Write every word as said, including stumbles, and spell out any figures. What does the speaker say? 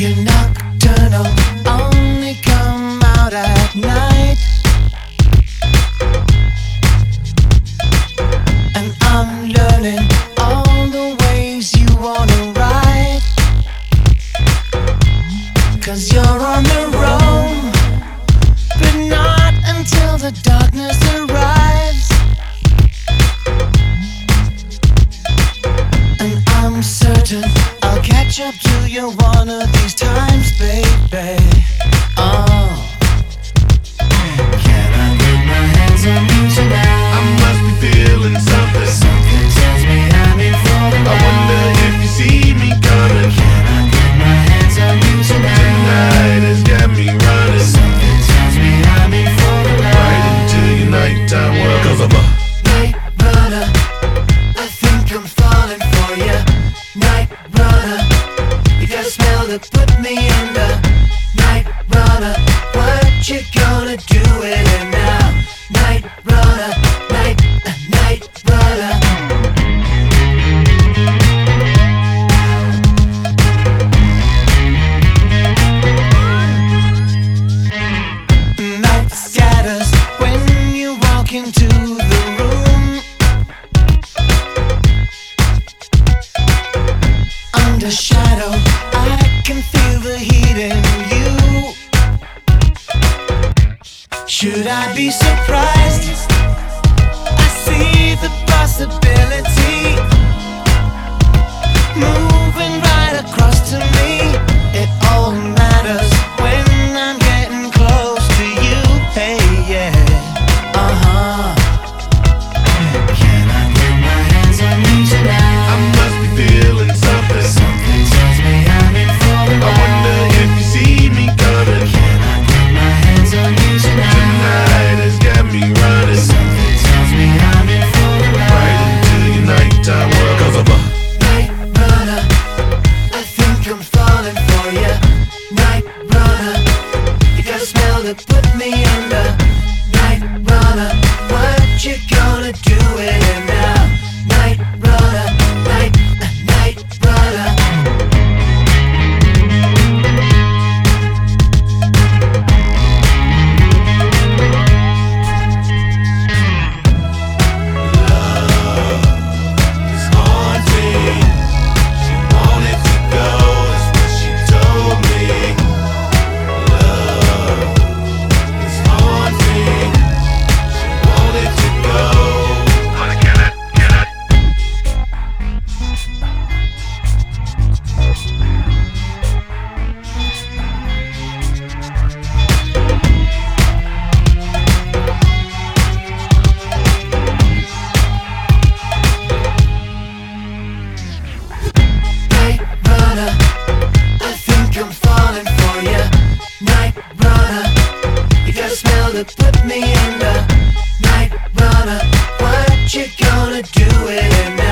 You're nocturnal, only come out at night. And I'm learning all the ways you wanna ride. Cause you're on the roam, but not until the darkness arrives. And I'm certain I'll catch up to you one of these times, baby. Oh, can I get my hands on you tonight? I must be feeling something. Something tells me I'm in for the I night. wonder if you see me coming. Can I get my hands on you tonight? Tonight has got me running Something tells me I'm in for the night. right into your nighttime world. Cause I'm a Night runner, I think I'm falling for you. Night runner, you got a smell that put me under. Night runner, what you gonna do with it now? Night runner, night, uh, night runner. Night scatters when you walk into the room. Under shadow, I can feel the heat in you. Should I be surprised? I see the possibility moving right across to me. It all matters when I'm getting close to you. Hey, yeah. Uh-huh. Can I get my hands on you tonight? I must be feeling something. Something tells me I'm in for the I night. wonder if you see me coming. Can I get my hands on you tonight? Tonight has got me running Something tells me I'm in for the right night. into your nighttime world. Cause I'm a Night runner, I think I'm falling for you. Night runner, you got a smell that put me under. Night runner, what you gonna do with it now? Night runner, night, uh, night runner. It's haunting. She wanted to go, that's what she told me. Love is haunting. She wanted to go. Honey, can I, can I? Night runner, I think I'm falling for you. Night runner, you got a smell that put me under. Night runner, what you gonna do with it now?